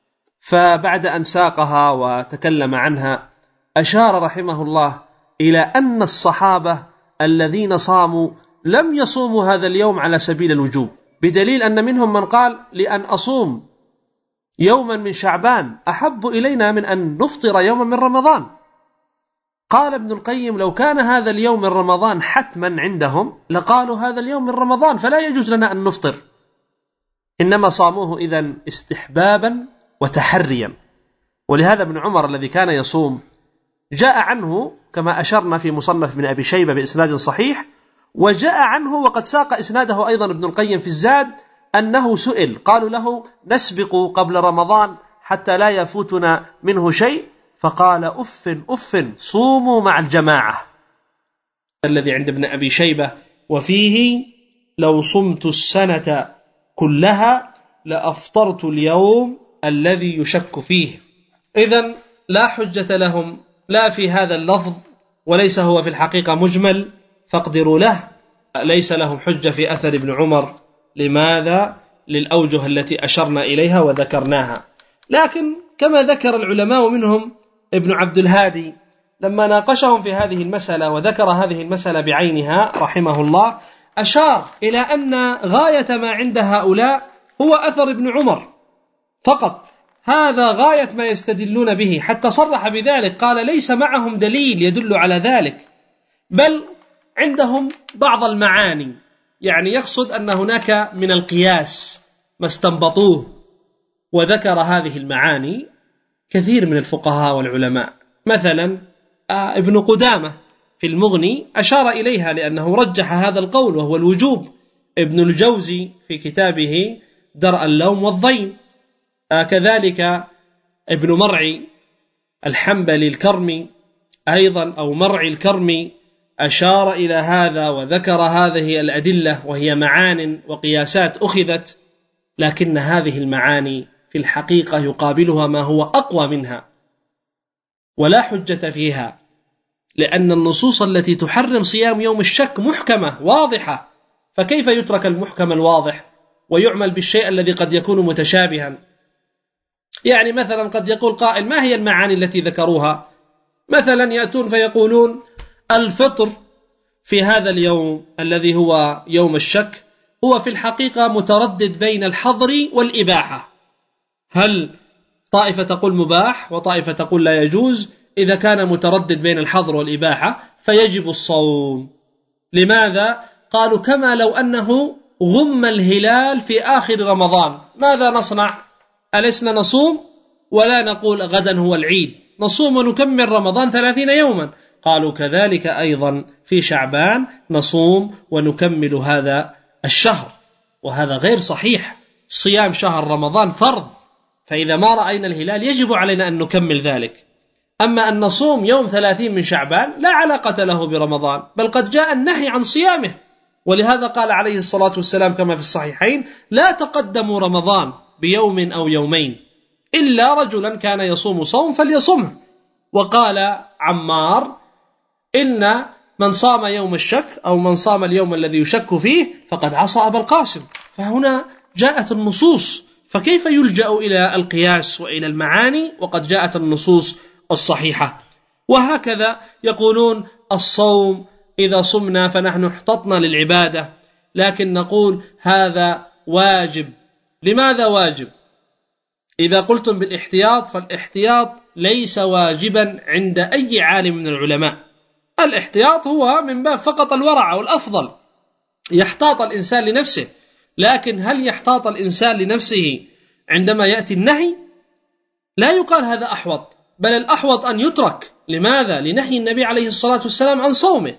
فبعد أن ساقها وتكلم عنها أشار رحمه الله إلى أن الصحابة الذين صاموا لم يصوموا هذا اليوم على سبيل الوجوب، بدليل أن منهم من قال لأن أصوم يوما من شعبان أحب إلينا من أن نفطر يوما من رمضان. قال ابن القيم: لو كان هذا اليوم من رمضان حتما عندهم لقالوا هذا اليوم من رمضان فلا يجوز لنا أن نفطر، إنما صاموه إذن استحبابا وتحريا. ولهذا ابن عمر الذي كان يصوم جاء عنه كما أشرنا في مصنف من أبي شيبة بإسناد صحيح، وجاء عنه وقد ساق إسناده أيضا ابن القيم في الزاد أنه سئل، قالوا له: نسبق قبل رمضان حتى لا يفوتنا منه شيء، فقال: أف أف صوموا مع الجماعة. الذي عند ابن أبي شيبة: وفيه لو صمت السنة كلها لأفطرت اليوم الذي يشك فيه. إذن لا حجة لهم لا في هذا اللفظ، وليس هو في الحقيقة مجمل فاقدروا له، ليس لهم حجة في أثر ابن عمر. لماذا؟ للأوجه التي أشرنا إليها وذكرناها. لكن كما ذكر العلماء منهم ابن عبد الهادي لما ناقشهم في هذه المسألة وذكر هذه المسألة بعينها رحمه الله، أشار إلى أن غاية ما عند هؤلاء هو أثر ابن عمر فقط، هذا غاية ما يستدلون به، حتى صرح بذلك قال: ليس معهم دليل يدل على ذلك، بل عندهم بعض المعاني، يعني يقصد أن هناك من القياس ما استنبطوه. وذكر هذه المعاني كثير من الفقهاء والعلماء، مثلا ابن قدامة في المغني أشار إليها لأنه رجح هذا القول وهو الوجوب، ابن الجوزي في كتابه درء اللوم والضيم، كذلك ابن مرعي الحنبلي الكرمي أيضا أو مرعي الكرمي أشار إلى هذا وذكر هذه الأدلة، وهي معان وقياسات أخذت، لكن هذه المعاني في الحقيقة يقابلها ما هو أقوى منها ولا حجة فيها، لأن النصوص التي تحرم صيام يوم الشك محكمة واضحة، فكيف يترك المحكم الواضح ويعمل بالشيء الذي قد يكون متشابها؟ يعني مثلا قد يقول قائل: ما هي المعاني التي ذكروها؟ مثلا يأتون فيقولون: الفطر في هذا اليوم الذي هو يوم الشك هو في الحقيقة متردد بين الحظر والإباحة. هل طائفة تقول مباح وطائفة تقول لا يجوز؟ إذا كان متردد بين الحظر والإباحة فيجب الصوم. لماذا؟ قالوا: كما لو أنه غم الهلال في آخر رمضان، ماذا نصنع؟ ألسنا نصوم ولا نقول غدا هو العيد، نصوم ونكمل رمضان ثلاثين يوما. قالوا: كذلك أيضا في شعبان نصوم ونكمل هذا الشهر، وهذا غير صحيح. صيام شهر رمضان فرض، فإذا ما رأينا الهلال يجب علينا أن نكمل ذلك. أما أن نصوم يوم ثلاثين من شعبان لا علاقة له برمضان، بل قد جاء النهي عن صيامه، ولهذا قال عليه الصلاة والسلام كما في الصحيحين: لا تقدموا رمضان بيوم أو يومين إلا رجلا كان يصوم صوم فليصمه. وقال عمار: إن من صام يوم الشك أو من صام اليوم الذي يشك فيه فقد عصى أبا القاسم. فهنا جاءت النصوص، فكيف يلجأ إلى القياس وإلى المعاني وقد جاءت النصوص الصحيحة؟ وهكذا يقولون: الصوم إذا صمنا فنحن احتطنا للعبادة، لكن نقول هذا واجب. لماذا واجب؟ إذا قلتم بالاحتياط فالاحتياط ليس واجبا عند أي عالم من العلماء. الاحتياط هو من باب فقط الورع أو الأفضل، يحتاط الإنسان لنفسه، لكن هل يحتاط الإنسان لنفسه عندما يأتي النهي؟ لا يقال هذا أحوط، بل الأحوط أن يترك. لماذا؟ لنهي النبي عليه الصلاة والسلام عن صومه.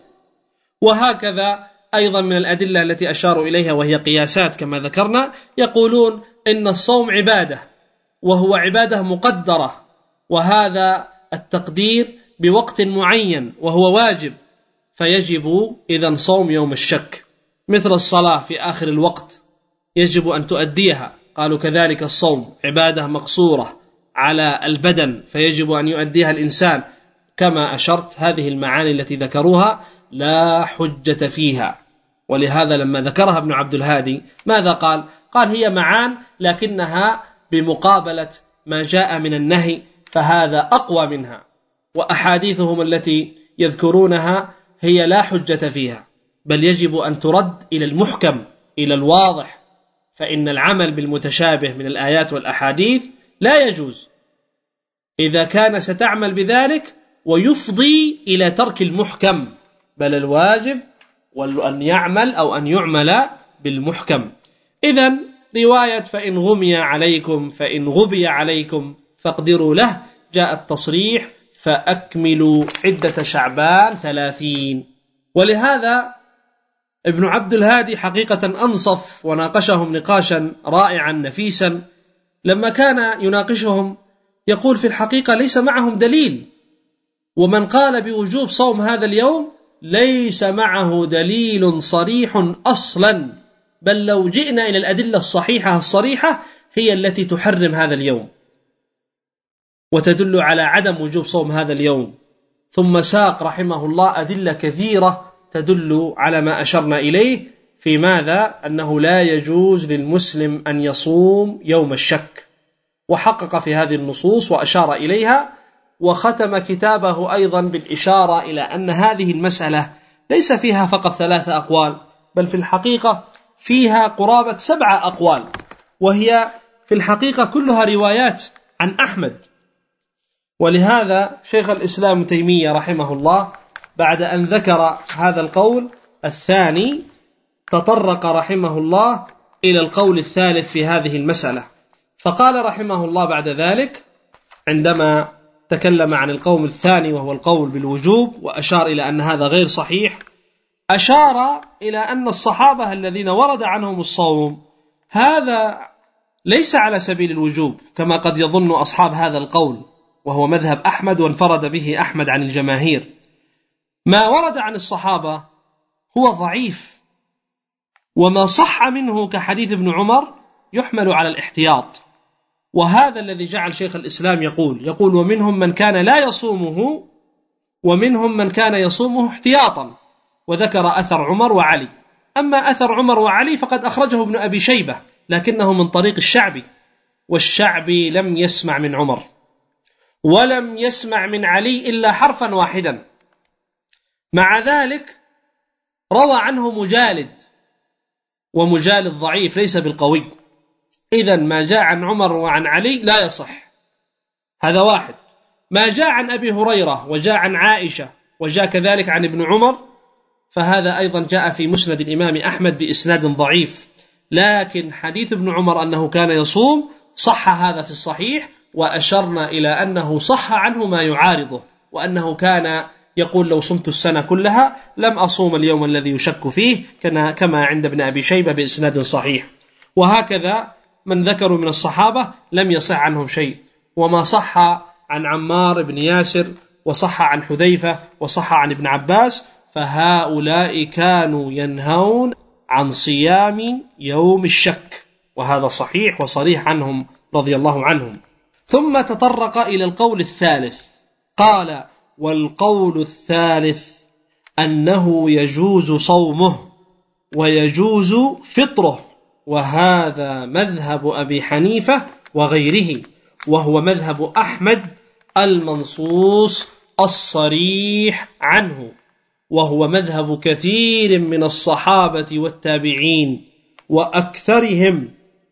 وهكذا أيضا من الأدلة التي أشاروا إليها وهي قياسات كما ذكرنا، يقولون إن الصوم عبادة، وهو عبادة مقدرة، وهذا التقدير بوقت معين وهو واجب، فيجب إذن صوم يوم الشك، مثل الصلاة في آخر الوقت يجب أن تؤديها. قالوا كذلك الصوم عبادة مقصورة على البدن فيجب أن يؤديها الإنسان. كما أشرت هذه المعاني التي ذكروها لا حجة فيها، ولهذا لما ذكرها ابن عبد الهادي ماذا قال؟ قال: هي معان لكنها بمقابلة ما جاء من النهي فهذا أقوى منها، وأحاديثهم التي يذكرونها هي لا حجة فيها، بل يجب أن ترد إلى المحكم إلى الواضح، فإن العمل بالمتشابه من الآيات والأحاديث لا يجوز إذا كان ستعمل بذلك ويفضي إلى ترك المحكم، بل الواجب أن يعمل أو أن يعمل بالمحكم. إذن رواية فإن غمي عليكم فإن غبي عليكم فاقدروا له جاء التصريح فأكملوا عدة شعبان ثلاثين. ولهذا ابن عبد الهادي حقيقة أنصف وناقشهم نقاشا رائعا نفيسا. لما كان يناقشهم يقول في الحقيقة ليس معهم دليل، ومن قال بوجوب صوم هذا اليوم ليس معه دليل صريح أصلا، بل لو جئنا إلى الأدلة الصحيحة الصريحة هي التي تحرم هذا اليوم وتدل على عدم وجوب صوم هذا اليوم. ثم ساق رحمه الله أدلة كثيرة تدل على ما أشرنا إليه في ماذا؟ أنه لا يجوز للمسلم أن يصوم يوم الشك، وحقق في هذه النصوص وأشار إليها، وختم كتابه أيضا بالإشارة إلى أن هذه المسألة ليس فيها فقط ثلاثة أقوال، بل في الحقيقة فيها قرابة سبعة أقوال، وهي في الحقيقة كلها روايات عن أحمد. ولهذا شيخ الإسلام تيمية رحمه الله بعد أن ذكر هذا القول الثاني تطرق رحمه الله إلى القول الثالث في هذه المسألة، فقال رحمه الله بعد ذلك عندما تكلم عن القول الثاني وهو القول بالوجوب وأشار إلى أن هذا غير صحيح، أشار إلى أن الصحابة الذين ورد عنهم الصوم هذا ليس على سبيل الوجوب كما قد يظن أصحاب هذا القول، وهو مذهب أحمد وانفرد به أحمد عن الجماهير. ما ورد عن الصحابة هو ضعيف، وما صح منه كحديث ابن عمر يحمل على الاحتياط، وهذا الذي جعل شيخ الإسلام يقول يقول ومنهم من كان لا يصومه ومنهم من كان يصومه احتياطا، وذكر أثر عمر وعلي. أما أثر عمر وعلي فقد أخرجه ابن أبي شيبة لكنه من طريق الشعبي، والشعبي لم يسمع من عمر ولم يسمع من علي إلا حرفا واحدا، مع ذلك روى عنه مجالد، ومجالد ضعيف ليس بالقوي. إذن ما جاء عن عمر وعن علي لا يصح، هذا واحد. ما جاء عن أبي هريرة وجاء عن عائشة وجاء كذلك عن ابن عمر فهذا أيضا جاء في مسند الإمام أحمد بإسناد ضعيف، لكن حديث ابن عمر أنه كان يصوم صح هذا في الصحيح، وأشرنا إلى أنه صح عنه ما يعارضه، وأنه كان يقول لو صمت السنة كلها لم أصوم اليوم الذي يشك فيه، كما عند ابن أبي شيبة بإسناد صحيح. وهكذا من ذكروا من الصحابة لم يصح عنهم شيء، وما صح عن عمار بن ياسر وصح عن حذيفة وصح عن ابن عباس فهؤلاء كانوا ينهون عن صيام يوم الشك، وهذا صحيح وصريح عنهم رضي الله عنهم. ثم تطرق إلى القول الثالث، قال والقول الثالث أنه يجوز صومه ويجوز فطره، وهذا مذهب أبي حنيفة وغيره، وهو مذهب أحمد المنصوص الصريح عنه، وهو مذهب كثير من الصحابة والتابعين وأكثرهم.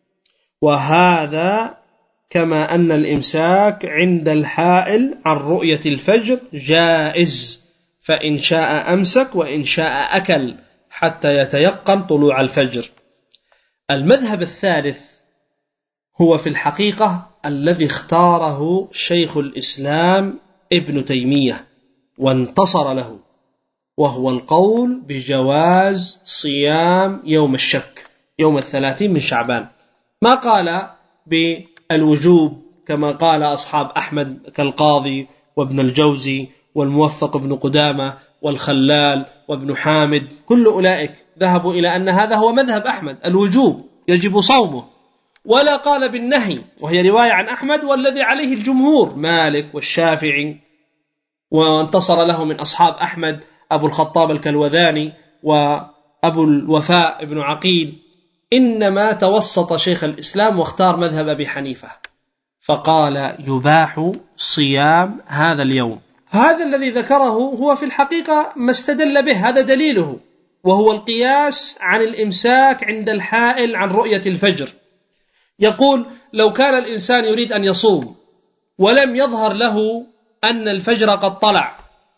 وهذا كما أن الإمساك عند الحائل عن رؤية الفجر جائز، فإن شاء أمسك وإن شاء أكل حتى يتيقن طلوع الفجر. المذهب الثالث هو في الحقيقة الذي اختاره شيخ الإسلام ابن تيمية وانتصر له، وهو القول بجواز صيام يوم الشك يوم الثلاثين من شعبان، ما قال بالوجوب كما قال أصحاب أحمد كالقاضي وابن الجوزي والموفق ابن قدامة والخلال وابن حامد، كل أولئك ذهبوا إلى أن هذا هو مذهب أحمد الوجوب يجب صومه، ولا قال بالنهي، وهي رواية عن أحمد والذي عليه الجمهور مالك والشافعي، وانتصر له من أصحاب أحمد أبو الخطاب الكلوذاني وأبو الوفاء ابن عقيل. إنما توسط شيخ الإسلام واختار مذهب أبي حنيفة، فقال يباح صيام هذا اليوم. هذا الذي ذكره هو في الحقيقة ما استدل به، هذا دليله، وهو القياس عن الإمساك عند الحائل عن رؤية الفجر. يقول لو كان الإنسان يريد أن يصوم ولم يظهر له أن الفجر قد طلع،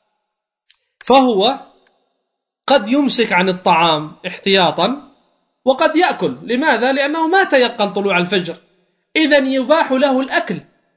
فهو قد يمسك عن الطعام احتياطا وقد يأكل. لماذا؟ لأنه ما تيقن طلوع الفجر، إذن يباح له الأكل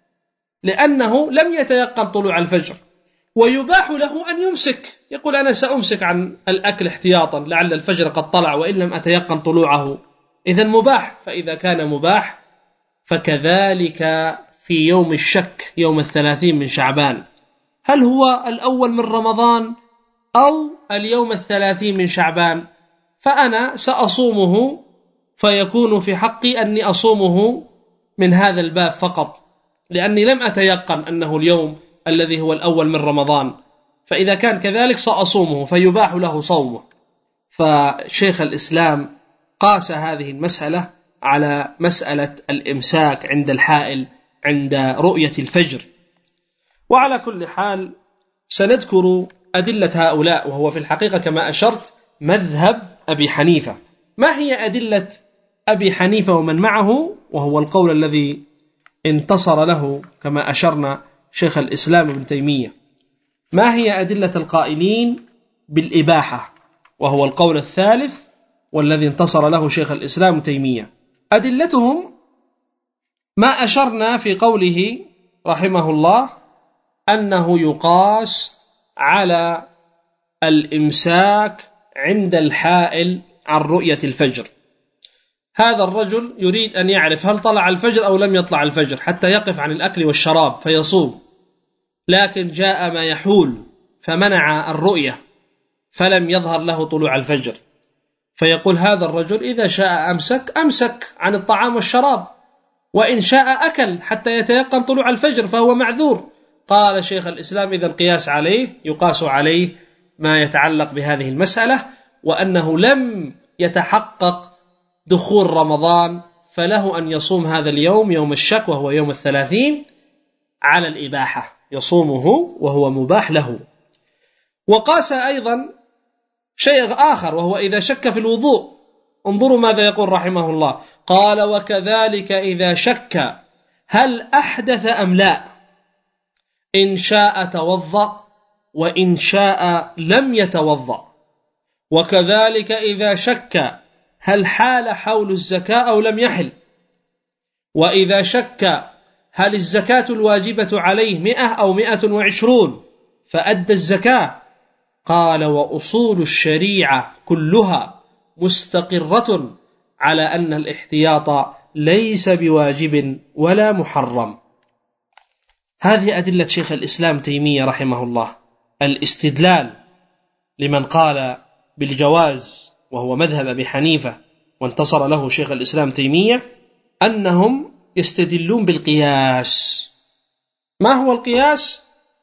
لأنه لم يتيقن طلوع الفجر، ويباح له أن يمسك، يقول أنا سأمسك عن الأكل احتياطا لعل الفجر قد طلع وإن لم أتيقن طلوعه، إذن مباح. فإذا كان مباح فكذلك في يوم الشك، يوم الثلاثين من شعبان، هل هو الأول من رمضان أو اليوم الثلاثين من شعبان؟ فأنا سأصومه، فيكون في حقي أني أصومه من هذا الباب فقط، لأني لم أتيقن أنه اليوم الذي هو الأول من رمضان، فإذا كان كذلك سأصومه فيباح له صومه. فشيخ الإسلام قاس هذه المسألة على مسألة الإمساك عند الحائل عند رؤية الفجر. وعلى كل حال سنذكر أدلة هؤلاء، وهو في الحقيقة كما أشرت مذهب أبي حنيفة. ما هي أدلة أبي حنيفة ومن معه؟ وهو القول الذي انتصر له كما أشرنا شيخ الإسلام ابن تيمية. ما هي أدلة القائلين بالإباحة؟ وهو القول الثالث والذي انتصر له شيخ الإسلام ابن تيمية. أدلتهم ما أشرنا في قوله رحمه الله أنه يقاس على الإمساك عند الحائل عن رؤية الفجر. هذا الرجل يريد أن يعرف هل طلع الفجر أو لم يطلع الفجر حتى يقف عن الأكل والشراب فيصوم، لكن جاء ما يحول فمنع الرؤية فلم يظهر له طلوع الفجر، فيقول هذا الرجل إذا شاء أمسك أمسك عن الطعام والشراب، وإن شاء أكل حتى يتيقن طلوع الفجر فهو معذور. قال شيخ الإسلام إذا القياس عليه يقاس عليه ما يتعلق بهذه المسألة، وأنه لم يتحقق دخول رمضان فله أن يصوم هذا اليوم يوم الشك وهو يوم الثلاثين على الإباحة، يصومه وهو مباح له. وقاس أيضا شيء آخر وهو إذا شك في الوضوء. انظروا ماذا يقول رحمه الله، قال وكذلك إذا شك هل أحدث أم لا، إن شاء توضأ وإن شاء لم يتوضأ. وكذلك إذا شك هل حال حول الزكاة أو لم يحل، وإذا شك هل الزكاة الواجبة عليه مئة أو مئة وعشرون فأدى الزكاة. قال وأصول الشريعة كلها مستقرة على أن الاحتياط ليس بواجب ولا محرم. هذه أدلة شيخ الإسلام تيمية رحمه الله، الاستدلال لمن قال بالجواز وهو مذهب أبي حنيفة وانتصر له شيخ الإسلام تيمية، أنهم يستدلون بالقياس. ما هو القياس؟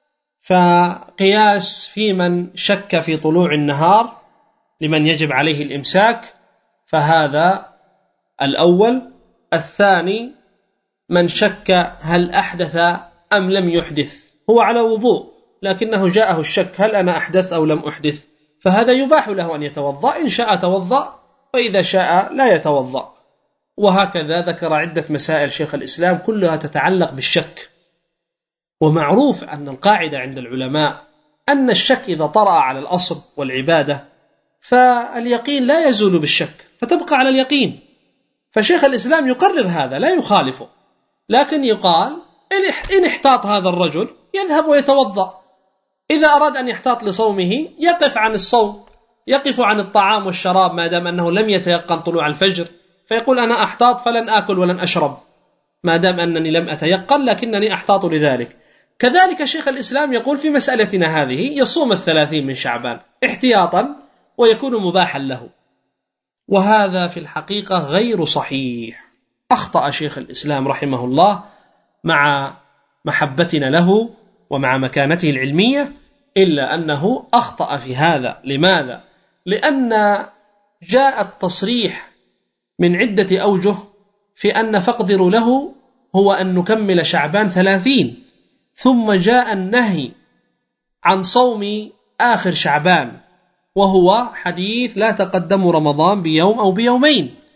فقياس في من شك في طلوع النهار لمن يجب عليه الإمساك، فهذا الأول. الثاني من شك هل أحدث أم لم يحدث، هو على وضوء لكنه جاءه الشك هل أنا أحدث أو لم أحدث، فهذا يباح له أن يتوضأ، إن شاء توضأ وإذا شاء لا يتوضأ. وهكذا ذكر عدة مسائل شيخ الإسلام كلها تتعلق بالشك. ومعروف أن القاعدة عند العلماء أن الشك إذا طرأ على الأصل والعبادة فاليقين لا يزول بالشك فتبقى على اليقين. فشيخ الإسلام يقرر هذا لا يخالفه، لكن يقال إن احتاط هذا الرجل يذهب ويتوضأ، إذا أراد أن يحتاط لصومه يقف عن الصوم، يقف عن الطعام والشراب ما دام أنه لم يتيقن طلوع الفجر، فيقول أنا أحتاط فلن آكل ولن أشرب ما دام أنني لم أتيقن لكنني أحتاط لذلك. كذلك شيخ الإسلام يقول في مسألتنا هذه يصوم الثلاثين من شعبان احتياطا ويكون مباحا له، وهذا في الحقيقة غير صحيح. أخطأ شيخ الإسلام رحمه الله مع محبتنا له ومع مكانته العلمية، إلا أنه أخطأ في هذا. لماذا؟ لأن جاء التصريح من عدة أوجه في أن فقدر له هو أن نكمل شعبان ثلاثين، ثم جاء النهي عن صوم آخر شعبان وهو حديث لا تقدم رمضان بيوم أو بيومين،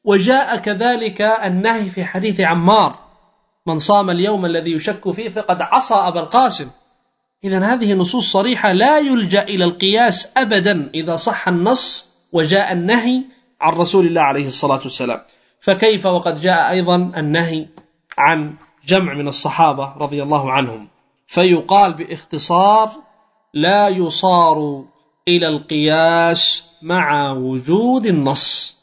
وجاء كذلك النهي في حديث عمار: من صام اليوم الذي يشك فيه فقد عصى أبا القاسم. إذن هذه نصوص صريحة لا يلجأ إلى القياس أبدا إذا صح النص وجاء النهي عن رسول الله عليه الصلاة والسلام، فكيف وقد جاء أيضا النهي عن جمع من الصحابة رضي الله عنهم؟ فيقال باختصار: لا يصار إلى القياس مع وجود النص.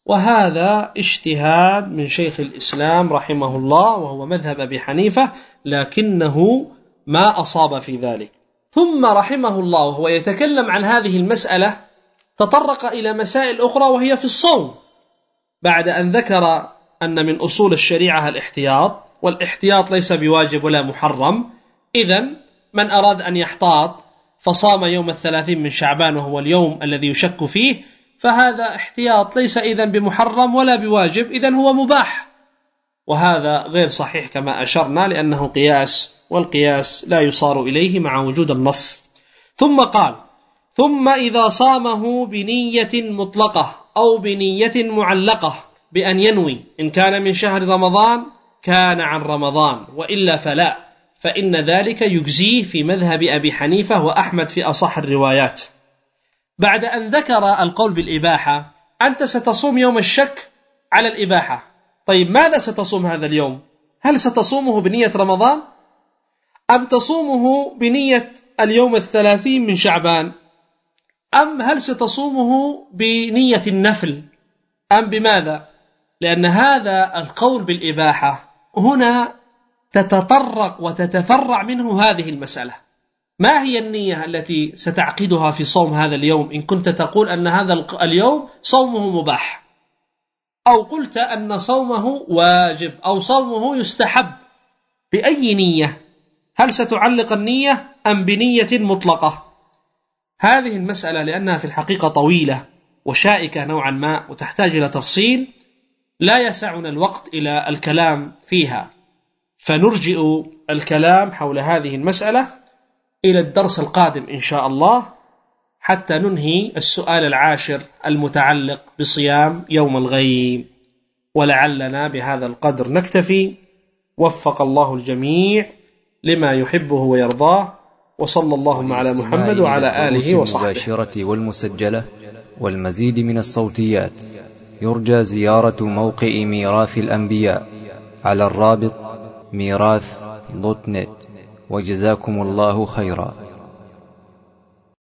وهذا اجتهاد من شيخ الإسلام رحمه الله، وهو مذهب أبي حنيفة، لكنه ما أصاب في ذلك. ثم رحمه الله وهو يتكلم عن هذه المسألة تطرق إلى مسائل أخرى وهي في الصوم، بعد أن ذكر أن من أصول الشريعة الاحتياط، والاحتياط ليس بواجب ولا محرم. إذن من أراد أن يحتاط فصام يوم الثلاثين من شعبان وهو اليوم الذي يشك فيه، فهذا احتياط ليس إذن بمحرم ولا بواجب، إذن هو مباح. وهذا غير صحيح كما أشرنا، لأنه قياس، والقياس لا يصار إليه مع وجود النص. ثم قال: ثم إذا صامه بنية مطلقة أو بنية معلقة بأن ينوي، إن كان من شهر رمضان كان عن رمضان، وإلا فلا، فإن ذلك يجزيه في مذهب أبي حنيفة وأحمد في أصح الروايات. بعد أن ذكر القول بالإباحة: أنت ستصوم يوم الشك على الإباحة، طيب ماذا ستصوم هذا اليوم؟ هل ستصومه بنية رمضان أم تصومه بنية اليوم الثلاثين من شعبان، أم هل ستصومه بنية النفل، أم بماذا؟ لأن هذا القول بالإباحة هنا تتطرق وتتفرع منه هذه المسألة: ما هي النية التي ستعقدها في صوم هذا اليوم إن كنت تقول أن هذا اليوم صومه مباح، أو قلت أن صومه واجب، أو صومه يستحب؟ بأي نية؟ هل ستعلق النية أم بنية مطلقة؟ هذه المسألة لأنها في الحقيقة طويلة وشائكة نوعا ما وتحتاج إلى تفصيل، لا يسعنا الوقت إلى الكلام فيها، فنرجئ الكلام حول هذه المسألة إلى الدرس القادم إن شاء الله، حتى ننهي السؤال العاشر المتعلق بصيام يوم الغيم. ولعلنا بهذا القدر نكتفي، وفق الله الجميع لما يحبه ويرضاه، وصلى اللهم على محمد وعلى آله وصحبه. المباشرة والمسجلة والمزيد من الصوتيات يرجى زيارة موقع ميراث الأنبياء على الرابط ميراث دوت نت. وجزاكم الله خيرا.